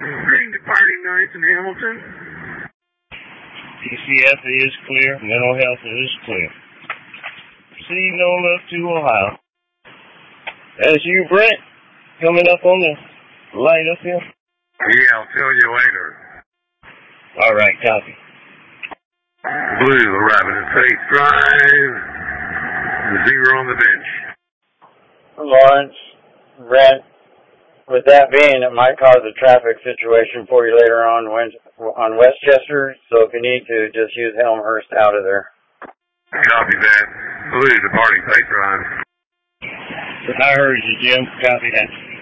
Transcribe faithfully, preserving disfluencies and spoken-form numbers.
Green departing nights in Hamilton. P C F is clear. Mental health is clear. Proceed on up to Ohio. That's you, Brent, coming up on the light up here? Yeah, I'll tell you later. All right, copy. Blue, arriving at Faith Drive. Zero on the bench. Lawrence, Brent, with that being, it might cause a traffic situation for you later on on Westchester, so if you need to, just use Elmhurst out of there. Copy that. Blue, departing Faith Drive. I heard you, Jim. Copy that.